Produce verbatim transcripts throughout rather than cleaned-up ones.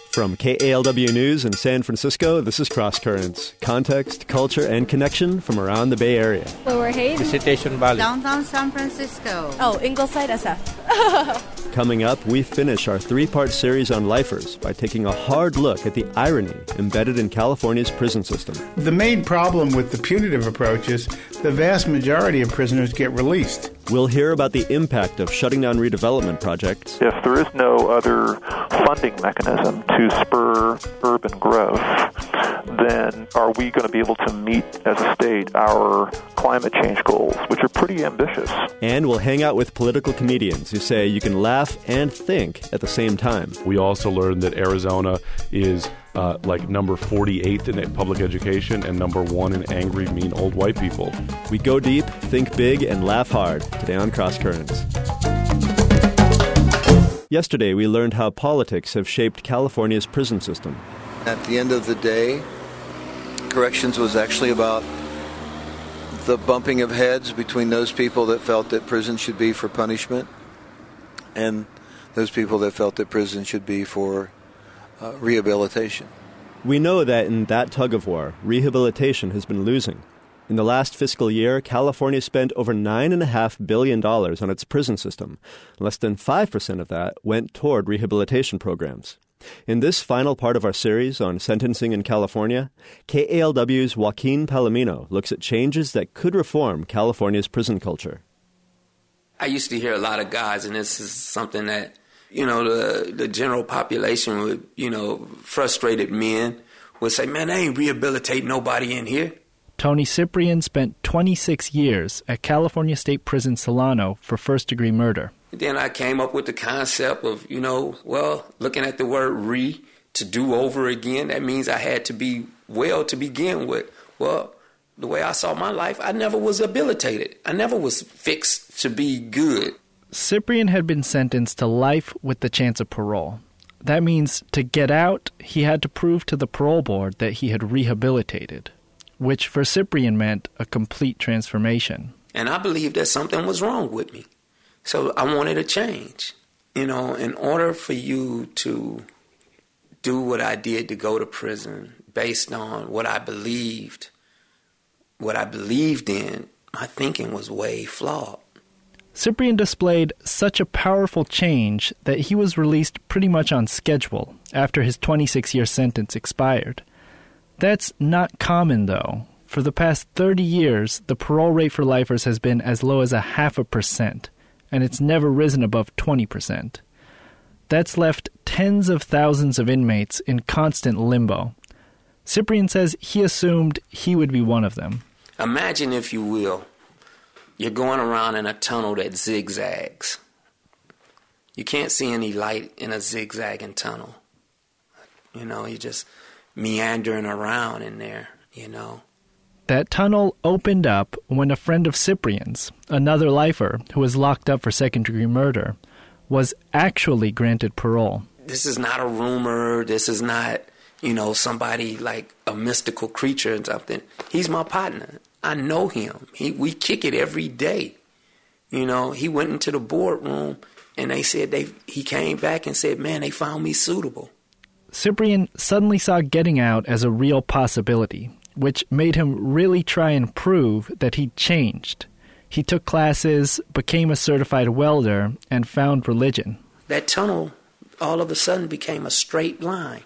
From K A L W News in San Francisco, this is Cross Currents. Context, culture, and connection from around the Bay Area. Lower Hayes. Visitation Valley. Downtown San Francisco. Oh, Ingleside S F. Coming up, we finish our three-part series on lifers by taking a hard look at the irony embedded in California's prison system. The main problem with the punitive approach is the vast majority of prisoners get released. We'll hear about the impact of shutting down redevelopment projects. If there is no other funding mechanism to spur urban growth, then are we going to be able to meet as a state our climate change goals, which are pretty ambitious? And we'll hang out with political comedians who say you can laugh and think at the same time. We also learned that Arizona is uh, like number forty-eighth in public education and number one in angry, mean old white people. We go deep, think big, and laugh hard today on Cross Currents. Yesterday, we learned how politics have shaped California's prison system. At the end of the day, corrections was actually about the bumping of heads between those people that felt that prison should be for punishment and those people that felt that prison should be for uh, rehabilitation. We know that in that tug-of-war, rehabilitation has been losing. In the last fiscal year, California spent over nine point five billion dollars on its prison system. Less than five percent of that went toward rehabilitation programs. In this final part of our series on sentencing in California, K A L W's Joaquin Palomino looks at changes that could reform California's prison culture. I used to hear a lot of guys, and this is something that, you know, the the general population would, you know, frustrated men would say, man, they ain't rehabilitate nobody in here. Tony Cyprian spent twenty-six years at California State Prison Solano for first-degree murder. Then I came up with the concept of, you know, well, looking at the word re, to do over again, that means I had to be well to begin with. Well, the way I saw my life, I never was habilitated. I never was fixed to be good. Cyprian had been sentenced to life with the chance of parole. That means to get out, he had to prove to the parole board that he had rehabilitated, which for Cyprian meant a complete transformation. And I believed that something was wrong with me. So I wanted a change. You know, in order for you to do what I did, to go to prison based on what I believed, what I believed in, my thinking was way flawed. Cyprian displayed such a powerful change that he was released pretty much on schedule after his twenty-six-year sentence expired. That's not common, though. For the past thirty years, the parole rate for lifers has been as low as a half a percent, and it's never risen above twenty percent. That's left tens of thousands of inmates in constant limbo. Cyprian says he assumed he would be one of them. Imagine, if you will, you're going around in a tunnel that zigzags. You can't see any light in a zigzagging tunnel. You know, you just meandering around in there, you know. That tunnel opened up when a friend of Cyprian's, another lifer who was locked up for second-degree murder, was actually granted parole. This is not a rumor. This is not, you know, somebody like a mystical creature or something. He's my partner. I know him. He, we kick it every day. You know, he went into the boardroom and they said they. he came back and said, man, they found me suitable. Cyprian suddenly saw getting out as a real possibility, which made him really try and prove that he'd changed. He took classes, became a certified welder, and found religion. That tunnel all of a sudden became a straight line.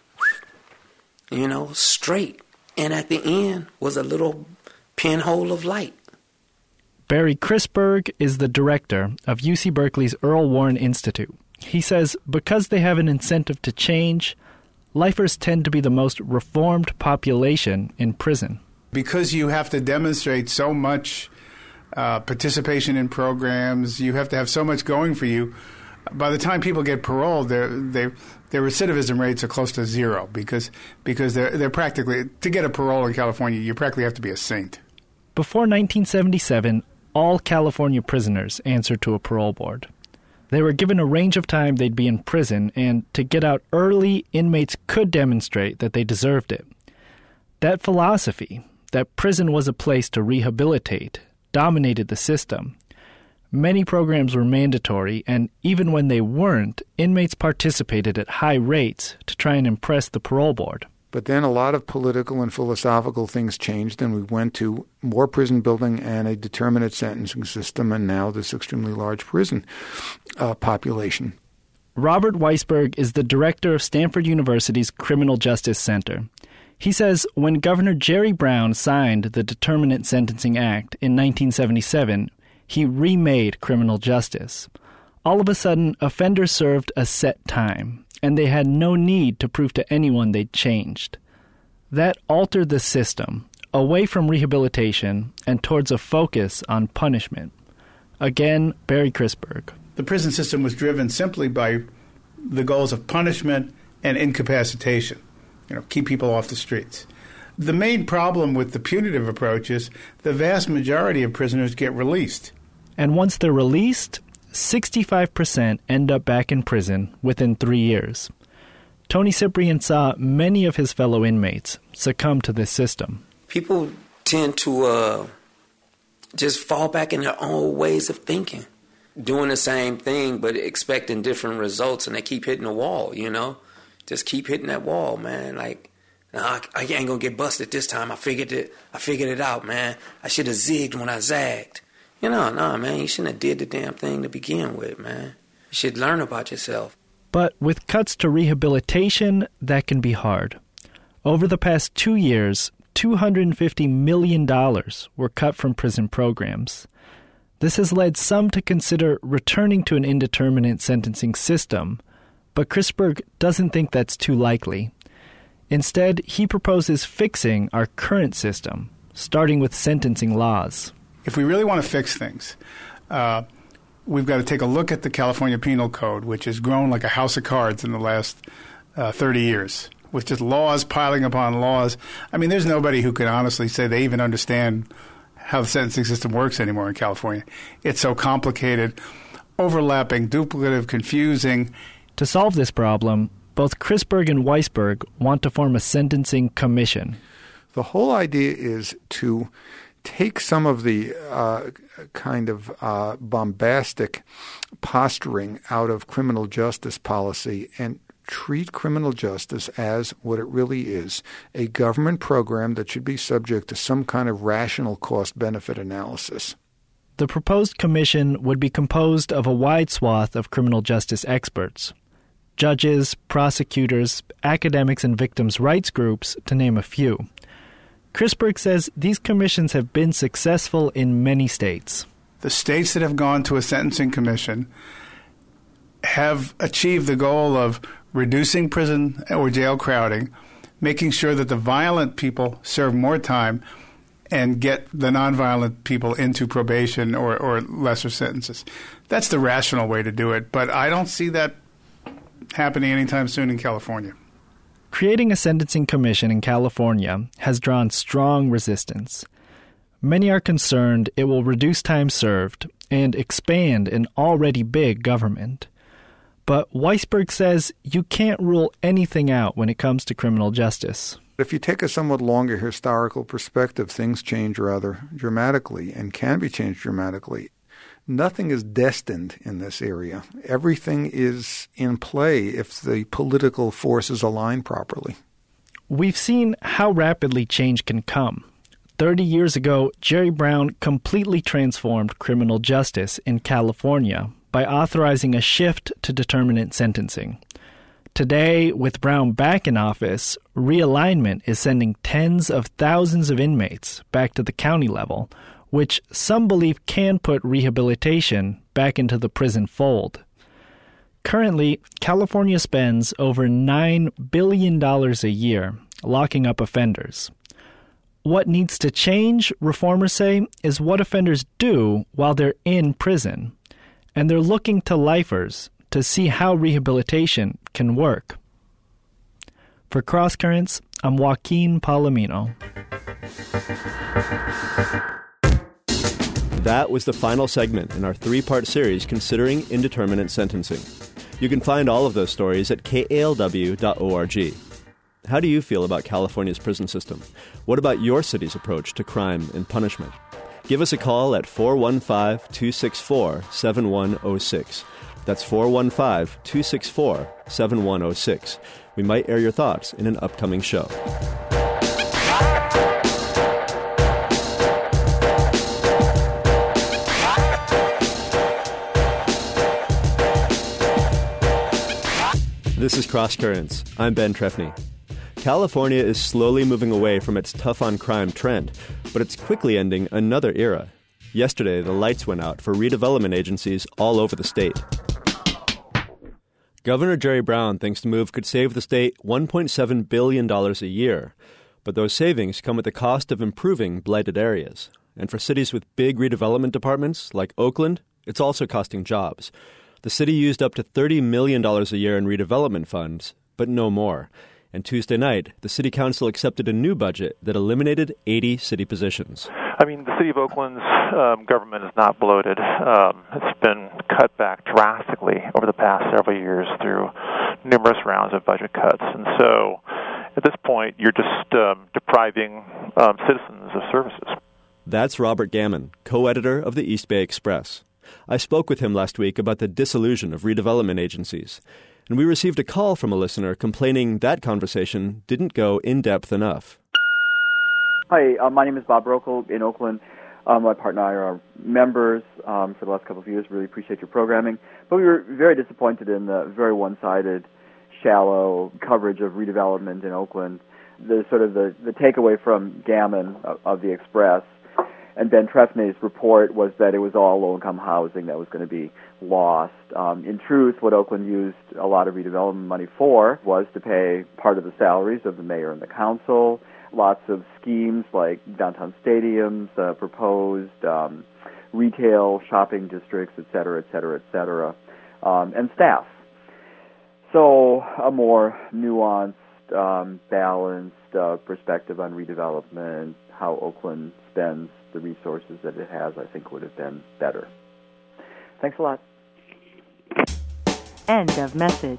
You know, straight. And at the end was a little pinhole of light. Barry Chrisberg is the director of U C Berkeley's Earl Warren Institute. He says because they have an incentive to change, lifers tend to be the most reformed population in prison. Because you have to demonstrate so much uh, participation in programs, you have to have so much going for you. By the time people get paroled, their their their recidivism rates are close to zero because because they're they're practically, to get a parole in California, you practically have to be a saint. Before nineteen seventy-seven, all California prisoners answered to a parole board. They were given a range of time they'd be in prison, and to get out early, inmates could demonstrate that they deserved it. That philosophy, that prison was a place to rehabilitate, dominated the system. Many programs were mandatory, and even when they weren't, inmates participated at high rates to try and impress the parole board. But then a lot of political and philosophical things changed, and we went to more prison building and a determinate sentencing system, and now this extremely large prison uh, population. Robert Weisberg is the director of Stanford University's Criminal Justice Center. He says when Governor Jerry Brown signed the Determinate Sentencing Act in nineteen seventy-seven, he remade criminal justice. All of a sudden, offenders served a set time, and they had no need to prove to anyone they'd changed. That altered the system, away from rehabilitation and towards a focus on punishment. Again, Barry Chrisberg. The prison system was driven simply by the goals of punishment and incapacitation. You know, keep people off the streets. The main problem with the punitive approach is the vast majority of prisoners get released. And once they're released, sixty-five percent end up back in prison within three years. Tony Cyprian saw many of his fellow inmates succumb to this system. People tend to uh, just fall back in their old ways of thinking, doing the same thing but expecting different results, and they keep hitting the wall, you know? Just keep hitting that wall, man. Like, nah, I, I ain't gonna get busted this time. I figured it. I figured it out, man. I should have zigged when I zagged. You know, nah, man. You shouldn't have did the damn thing to begin with, man. You should learn about yourself. But with cuts to rehabilitation, that can be hard. Over the past two years, two hundred fifty million dollars were cut from prison programs. This has led some to consider returning to an indeterminate sentencing system, but Chrisberg doesn't think that's too likely. Instead, he proposes fixing our current system, starting with sentencing laws. If we really want to fix things, uh, we've got to take a look at the California Penal Code, which has grown like a house of cards in the last uh, thirty years, with just laws piling upon laws. I mean, there's nobody who can honestly say they even understand how the sentencing system works anymore in California. It's so complicated, overlapping, duplicative, confusing. To solve this problem, both Chrisberg and Weisberg want to form a sentencing commission. The whole idea is to take some of the uh, kind of uh, bombastic posturing out of criminal justice policy and treat criminal justice as what it really is, a government program that should be subject to some kind of rational cost-benefit analysis. The proposed commission would be composed of a wide swath of criminal justice experts. Judges, prosecutors, academics, and victims' rights groups, to name a few. Chrisberg says these commissions have been successful in many states. The states that have gone to a sentencing commission have achieved the goal of reducing prison or jail crowding, making sure that the violent people serve more time, and get the nonviolent people into probation or, or lesser sentences. That's the rational way to do it, but I don't see that happening anytime soon in California. Creating a sentencing commission in California has drawn strong resistance. Many are concerned it will reduce time served and expand an already big government. But Weisberg says you can't rule anything out when it comes to criminal justice. If you take a somewhat longer historical perspective, things change rather dramatically and can be changed dramatically. Nothing is destined in this area. Everything is in play if the political forces align properly. We've seen how rapidly change can come. Thirty years ago, Jerry Brown completely transformed criminal justice in California by authorizing a shift to determinate sentencing. Today, with Brown back in office, realignment is sending tens of thousands of inmates back to the county level, which some believe can put rehabilitation back into the prison fold. Currently, California spends over nine billion dollars a year locking up offenders. What needs to change, reformers say, is what offenders do while they're in prison. And they're looking to lifers to see how rehabilitation can work. For Cross Currents, I'm Joaquin Palomino. That was the final segment in our three-part series considering indeterminate sentencing. You can find all of those stories at K A L W dot org. How do you feel about California's prison system? What about your city's approach to crime and punishment? Give us a call at four one five, two six four, seven one zero six. That's four one five, two six four, seven one zero six. We might air your thoughts in an upcoming show. This is Cross Currents. I'm Ben Trefny. California is slowly moving away from its tough-on-crime trend, but it's quickly ending another era. Yesterday, the lights went out for redevelopment agencies all over the state. Governor Jerry Brown thinks the move could save the state one point seven billion dollars a year, but those savings come at the cost of improving blighted areas. And for cities with big redevelopment departments, like Oakland, it's also costing jobs. The city used up to thirty million dollars a year in redevelopment funds, but no more. And Tuesday night, the city council accepted a new budget that eliminated eighty city positions. I mean, the city of Oakland's um, government is not bloated. Um, it's been cut back drastically over the past several years through numerous rounds of budget cuts. And so at this point, you're just um, depriving um, citizens of services. That's Robert Gammon, co-editor of the East Bay Express. I spoke with him last week about the disillusion of redevelopment agencies, and we received a call from a listener complaining that conversation didn't go in-depth enough. Hi, uh, my name is Bob Rokel in Oakland. Um, my partner and I are members um, for the last couple of years. Really appreciate your programming. But we were very disappointed in the very one-sided, shallow coverage of redevelopment in Oakland. The sort of the, the takeaway from Gammon of, of the Express and Ben Trefny's report was that it was all low-income housing that was going to be lost. Um, in truth, what Oakland used a lot of redevelopment money for was to pay part of the salaries of the mayor and the council, lots of schemes like downtown stadiums, uh, proposed um, retail, shopping districts, et cetera, et cetera, et cetera, um, and staff. So a more nuanced, um, balanced uh, perspective on redevelopment, how Oakland spends the resources that it has, I think would have been better. Thanks a lot. End of message.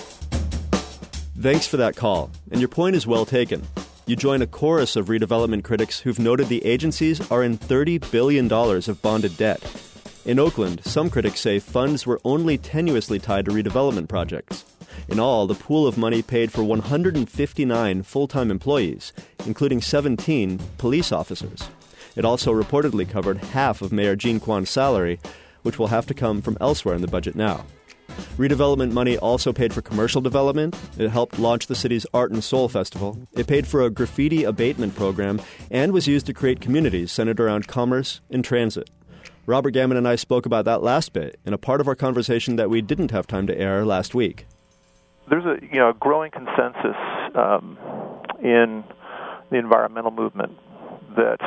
Thanks for that call, and your point is well taken. You join a chorus of redevelopment critics who've noted the agencies are in thirty billion dollars of bonded debt. In Oakland, some critics say funds were only tenuously tied to redevelopment projects. In all, the pool of money paid for one hundred fifty-nine full-time employees, including seventeen police officers. It also reportedly covered half of Mayor Jean Kwan's salary, which will have to come from elsewhere in the budget now. Redevelopment money also paid for commercial development. It helped launch the city's Art and Soul Festival. It paid for a graffiti abatement program and was used to create communities centered around commerce and transit. Robert Gammon and I spoke about that last bit in a part of our conversation that we didn't have time to air last week. There's a you know growing consensus um, in the environmental movement that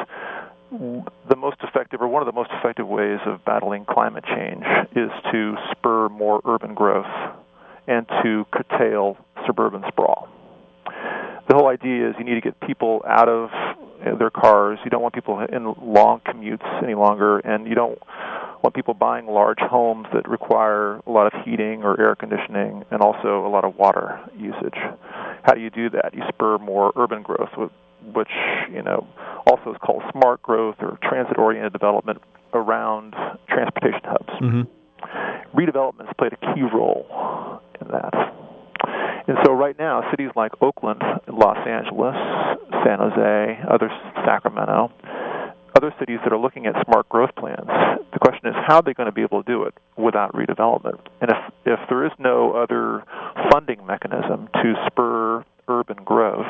the most effective, or one of the most effective ways of battling climate change is to spur more urban growth and to curtail suburban sprawl. The whole idea is you need to get people out of their cars. You don't want people in long commutes any longer, and you don't want people buying large homes that require a lot of heating or air conditioning and also a lot of water usage. How do you do that? You spur more urban growth, which, you know, also is called smart growth or transit-oriented development around transportation hubs. Mm-hmm. Redevelopment has played a key role in that. And so right now, cities like Oakland, Los Angeles, San Jose, other Sacramento, other cities that are looking at smart growth plans, the question is how are they going to be able to do it without redevelopment? And if, if there is no other funding mechanism to spur urban growth,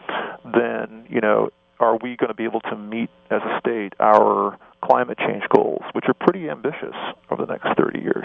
then, you know, are we going to be able to meet as a state our climate change goals, which are pretty ambitious over the next thirty years?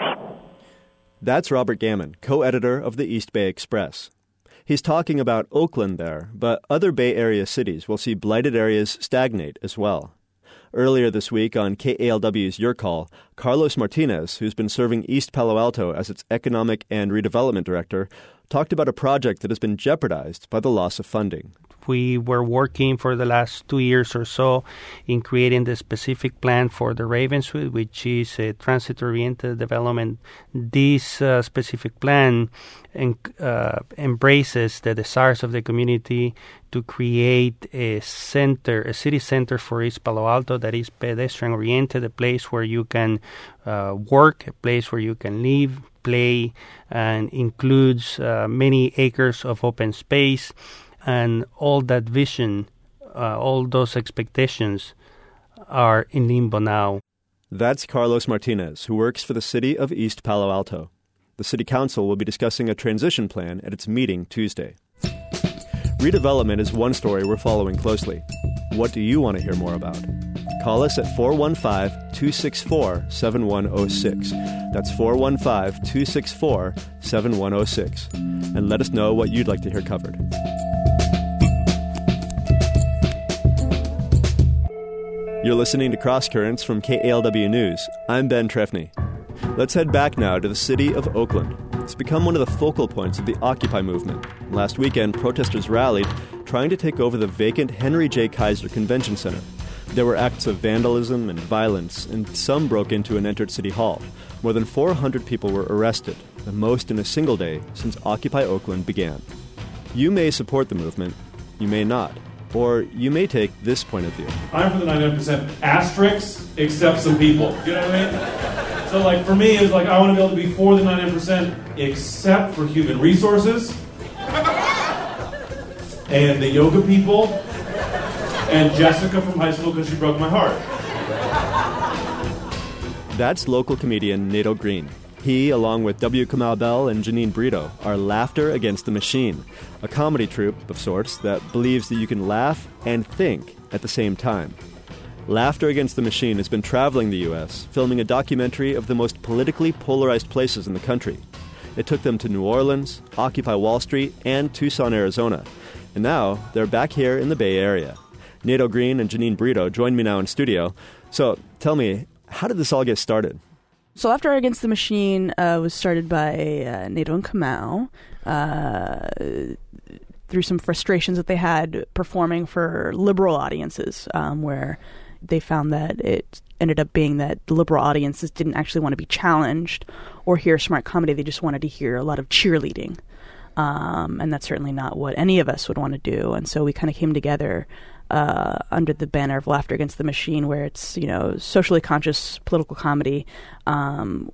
That's Robert Gammon, co-editor of the East Bay Express. He's talking about Oakland there, but other Bay Area cities will see blighted areas stagnate as well. Earlier this week on K A L W's Your Call, Carlos Martinez, who's been serving East Palo Alto as its economic and redevelopment director, talked about a project that has been jeopardized by the loss of funding. We were working for the last two years or so in creating the specific plan for the Ravenswood, which is a transit-oriented development. This uh, specific plan en- uh, embraces the desires of the community to create a center, a city center for East Palo Alto that is pedestrian-oriented, a place where you can uh, work, a place where you can live, display and includes uh, many acres of open space, and all that vision, uh, all those expectations are in limbo now. That's Carlos Martinez, who works for the city of East Palo Alto. The city council will be discussing a transition plan at its meeting Tuesday. Redevelopment is one story we're following closely. What do you want to hear more about? Call us at four one five, two six four, seven one zero six. That's four one five, two six four, seven one zero six. And let us know what you'd like to hear covered. You're listening to Cross Currents from K A L W News. I'm Ben Trefny. Let's head back now to the city of Oakland. It's become one of the focal points of the Occupy movement. Last weekend, protesters rallied, trying to take over the vacant Henry J. Kaiser Convention Center. There were acts of vandalism and violence, and some broke into and entered City Hall. More than four hundred people were arrested, the most in a single day since Occupy Oakland began. You may support the movement, you may not. Or you may take this point of view. I'm for the ninety-nine percent asterisk, except some people. You know what I mean? So, like, for me, it's like I want to be able to be for the ninety-nine percent except for human resources and the yoga people and Jessica from high school because she broke my heart. That's local comedian Nato Green. He, along with W. Kamau Bell and Janine Brito, are Laughter Against the Machine, a comedy troupe of sorts that believes that you can laugh and think at the same time. Laughter Against the Machine has been traveling the U S, filming a documentary of the most politically polarized places in the country. It took them to New Orleans, Occupy Wall Street, and Tucson, Arizona. And now they're back here in the Bay Area. Nato Green and Janine Brito join me now in studio. So tell me, how did this all get started? So Laughter Against the Machine uh, was started by uh, Nato and Kamau uh, through some frustrations that they had performing for liberal audiences, um, where they found that it ended up being that the liberal audiences didn't actually want to be challenged or hear smart comedy. They just wanted to hear a lot of cheerleading. Um, and that's certainly not what any of us would want to do. And so we kind of came together Uh, under the banner of Laughter Against the Machine, where it's, you know, socially conscious political comedy, um,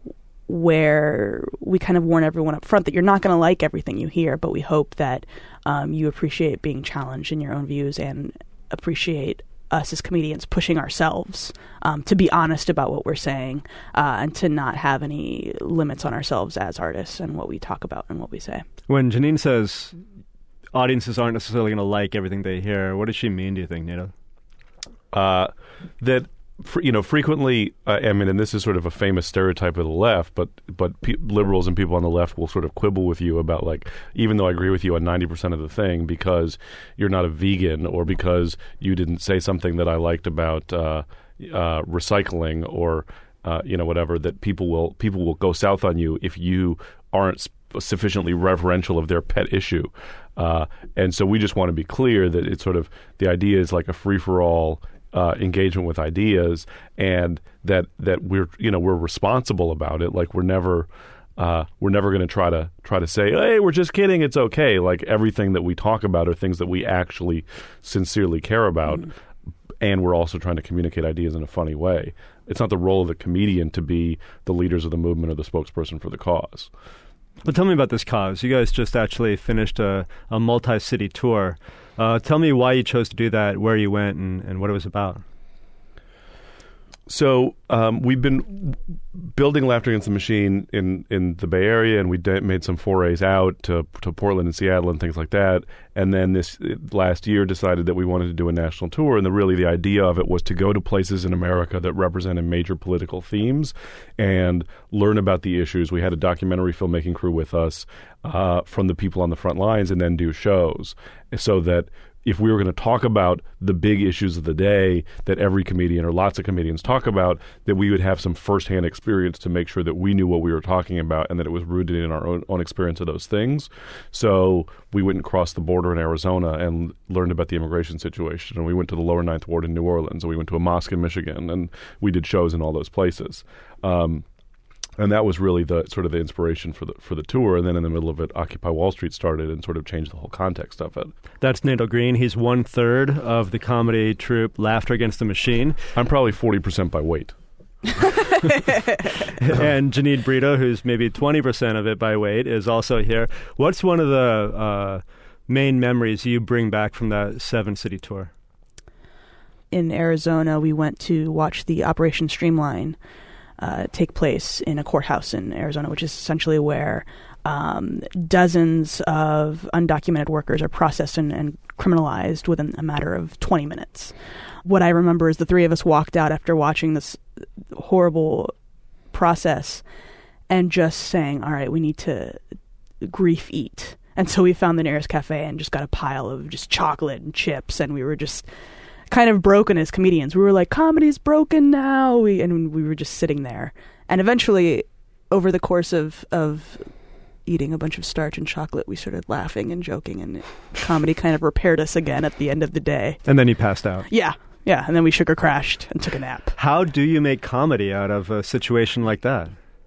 where we kind of warn everyone up front that you're not going to like everything you hear, but we hope that um, you appreciate being challenged in your own views and appreciate us as comedians pushing ourselves um, to be honest about what we're saying uh, and to not have any limits on ourselves as artists and what we talk about and what we say. When Janine says audiences aren't necessarily going to like everything they hear, what does she mean, do you think, Nato? Uh, that, fr- you know, frequently, uh, I mean, and this is sort of a famous stereotype of the left, but but pe- liberals and people on the left will sort of quibble with you about, like, even though I agree with you on ninety percent of the thing, because you're not a vegan or because you didn't say something that I liked about uh, uh, recycling or, uh, you know, whatever, that people will people will go south on you if you aren't sp- sufficiently reverential of their pet issue. Uh, and so we just want to be clear that it's sort of, the idea is like a free-for-all uh, engagement with ideas, and that that we're, you know, we're responsible about it. Like, we're never uh, we're never going to try to try to say, hey, we're just kidding, it's okay. Like, everything that we talk about are things that we actually sincerely care about, mm. and we're also trying to communicate ideas in a funny way. It's not the role of the comedian to be the leaders of the movement or the spokesperson for the cause. Well, tell me about this cause. You guys just actually finished a, a multi-city tour. Uh, tell me why you chose to do that, where you went, and, and what it was about. So um, we've been building Laughter Against the Machine in, in the Bay Area, and we de- made some forays out to to Portland and Seattle and things like that. And then this last year decided that we wanted to do a national tour, and the, really the idea of it was to go to places in America that represented major political themes and learn about the issues. We had a documentary filmmaking crew with us uh, from the people on the front lines, and then do shows so that if we were going to talk about the big issues of the day that every comedian or lots of comedians talk about, that we would have some firsthand experience to make sure that we knew what we were talking about and that it was rooted in our own, own experience of those things. So we went and crossed the border in Arizona and learned about the immigration situation. And we went to the Lower Ninth Ward in New Orleans, and we went to a mosque in Michigan, and we did shows in all those places. Um, And that was really the sort of the inspiration for the for the tour. And then in the middle of it, Occupy Wall Street started and sort of changed the whole context of it. That's Nato Green. He's one third of the comedy troupe Laughter Against the Machine. I'm probably forty percent by weight. And Janine Brito, who's maybe twenty percent of it by weight, is also here. What's one of the uh, main memories you bring back from that seven-city tour? In Arizona, we went to watch the Operation Streamline uh, take place in a courthouse in Arizona, which is essentially where um, dozens of undocumented workers are processed and, and criminalized within a matter of twenty minutes. What I remember is the three of us walked out after watching this horrible process and just saying, all right, we need to grief eat. And so we found the nearest cafe and just got a pile of just chocolate and chips, and we were just kind of broken as comedians. We were like, comedy's broken now. We, and we were just sitting there. And eventually, over the course of, of eating a bunch of starch and chocolate, we started laughing and joking, and comedy kind of repaired us again at the end of the day. And then you passed out. Yeah. Yeah, and then we sugar crashed and took a nap. How do you make comedy out of a situation like that?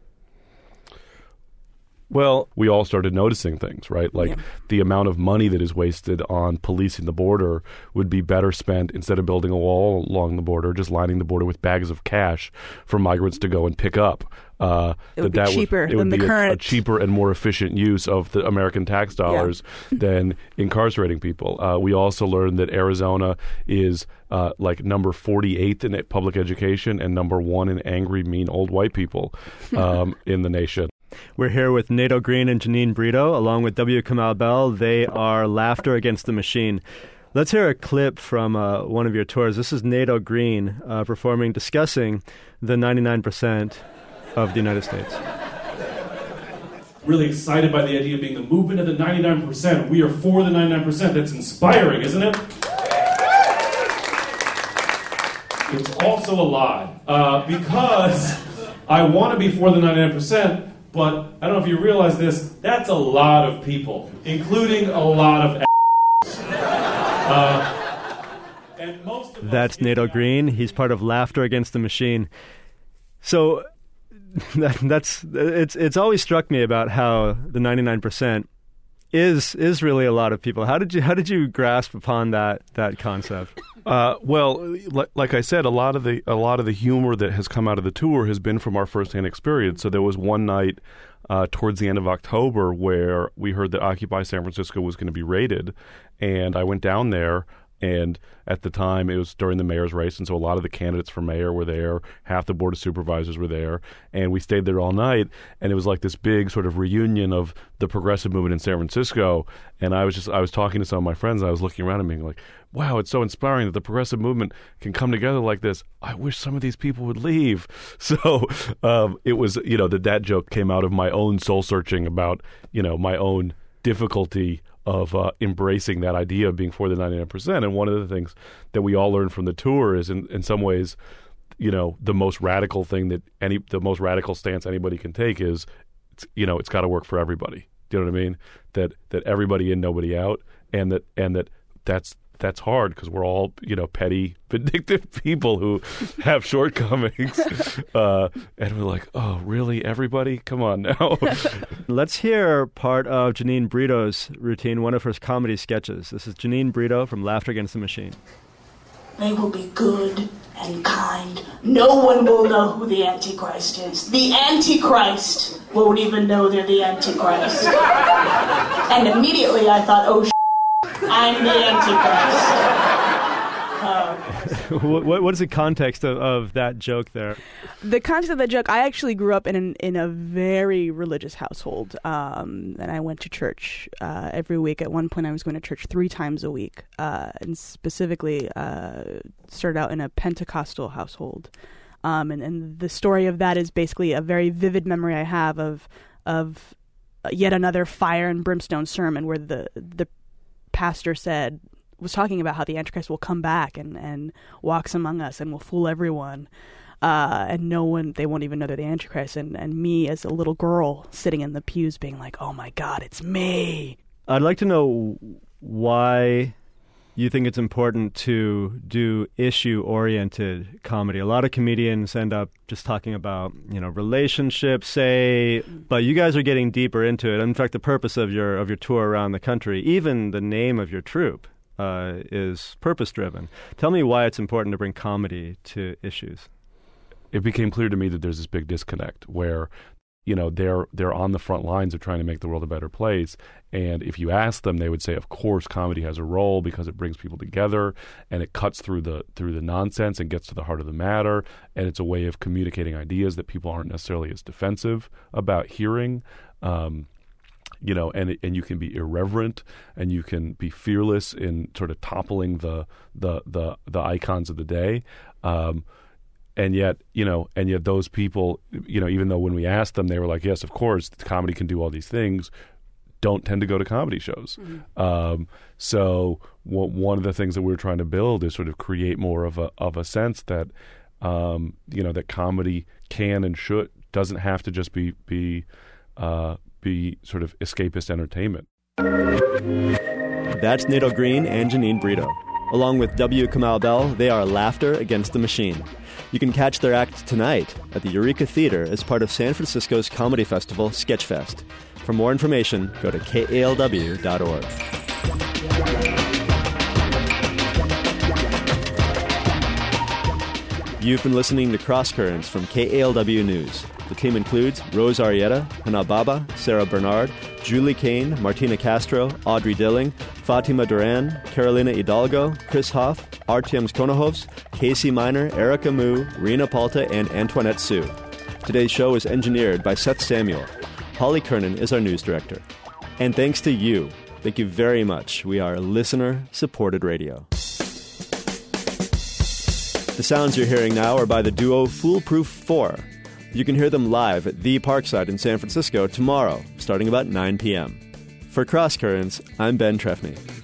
Well, we all started noticing things, right? Like yeah. the amount of money that is wasted on policing the border would be better spent, instead of building a wall along the border, just lining the border with bags of cash for migrants to go and pick up. Uh, it would that be that cheaper would, it than would the be current. A, a cheaper and more efficient use of the American tax dollars yeah. than incarcerating people. Uh, we also learned that Arizona is uh, like number forty-eighth in public education and number one in angry, mean old white people um, in the nation. We're here with Nato Green and Janine Brito, along with W. Kamau Bell. They are Laughter Against the Machine. Let's hear a clip from uh, one of your tours. This is Nato Green uh, performing, discussing the ninety-nine percent of the United States. Really excited by the idea of being the movement of the ninety-nine percent. We are for the ninety-nine percent. That's inspiring, isn't it? It's also a lie. Uh, because I want to be for the ninety-nine percent, but I don't know if you realize this, that's a lot of people, including a lot of uh, and most of That's Nato Green. He's part of Laughter Against the Machine. So that, that's it's it's always struck me about how the ninety-nine percent is is really a lot of people. How did you how did you grasp upon that that concept? Uh, well, li- like I said, a lot of the a lot of the humor that has come out of the tour has been from our firsthand experience. So there was one night uh, towards the end of October where we heard that Occupy San Francisco was going to be raided, and I went down there. And at the time, it was during the mayor's race, and so a lot of the candidates for mayor were there. Half the board of supervisors were there, and we stayed there all night. And it was like this big sort of reunion of the progressive movement in San Francisco. And I was just I was talking to some of my friends, and I was looking around and being like, "Wow, it's so inspiring that the progressive movement can come together like this. I wish some of these people would leave." So um, it was, you know, that that joke came out of my own soul searching about, you know, my own difficulty of uh, embracing that idea of being for the ninety-nine percent. And one of the things that we all learned from the tour is, in, in some ways, you know, the most radical thing that any, the most radical stance anybody can take is, it's, you know, it's got to work for everybody. Do you know what I mean? That that everybody in, nobody out, and that and that that's that's hard because we're all, you know, petty, vindictive people who have shortcomings. uh, and we're like, oh, really, everybody? Come on now. Let's hear part of Janine Brito's routine, one of her comedy sketches. This is Janine Brito from Laughter Against the Machine. They will be good and kind. No one will know who the Antichrist is. The Antichrist won't even know they're the Antichrist. And immediately I thought, oh, I'm the Antichrist. Um, what, what is the context of, of that joke there? The context of that joke, I actually grew up in an, in a very religious household, um, and I went to church uh, every week. At one point, I was going to church three times a week, uh, and specifically uh, started out in a Pentecostal household. Um, and, and the story of that is basically a very vivid memory I have of of yet another fire and brimstone sermon where the the pastor said, was talking about how the Antichrist will come back and, and walks among us and will fool everyone. Uh, and no one, they won't even know they're the Antichrist. And, and me as a little girl sitting in the pews being like, oh my God, it's me. I'd like to know why you think it's important to do issue-oriented comedy. A lot of comedians end up just talking about, you know, relationships, say, but you guys are getting deeper into it. In fact, the purpose of your of your tour around the country, even the name of your troupe, uh, is purpose-driven. Tell me why it's important to bring comedy to issues. it became clear to me that there's this big disconnect where, you know, they're they're on the front lines of trying to make the world a better place. And if you ask them, they would say, of course, comedy has a role because it brings people together and it cuts through the through the nonsense and gets to the heart of the matter. And it's a way of communicating ideas that people aren't necessarily as defensive about hearing. Um, you know, and and you can be irreverent and you can be fearless in sort of toppling the the the, the icons of the day. Um, And yet, you know, and yet those people, you know, even though when we asked them, they were like, yes, of course, comedy can do all these things, don't tend to go to comedy shows. Mm-hmm. Um, so w- one of the things that we're trying to build is sort of create more of a of a sense that, um, you know, that comedy can and should, doesn't have to just be, be, uh, be sort of escapist entertainment. That's Nato Green and Janine Brito. Along with W. Kamau Bell, they are Laughter Against the Machine. You can catch their act tonight at the Eureka Theater as part of San Francisco's comedy festival, Sketchfest. For more information, go to K A L W dot org. You've been listening to Cross Currents from K A L W News. The team includes Rose Arietta, Hannah Baba, Sarah Bernard, Julie Kane, Martina Castro, Audrey Dilling, Fatima Duran, Carolina Hidalgo, Chris Hoff, Artyom Konohovs, Casey Miner, Erica Mu, Rena Palta, and Antoinette Sue. Today's show is engineered by Seth Samuel. Holly Kernan is our news director. And thanks to you. Thank you very much. We are listener-supported radio. The sounds you're hearing now are by the duo Foolproof four. You can hear them live at The Parkside in San Francisco tomorrow, starting about nine p.m. For Cross Currents, I'm Ben Trefny.